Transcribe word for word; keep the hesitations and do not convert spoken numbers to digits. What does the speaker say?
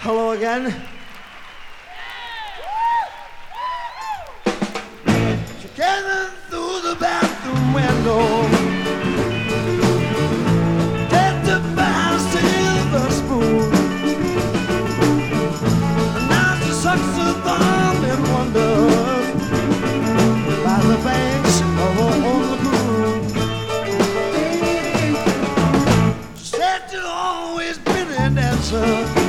Hello again. She came in through the bathroom window, dead to buy a silver spoon, and now she sucks her thumb and wonders by the banks of her own lagoon. She said she'd always been a dancer,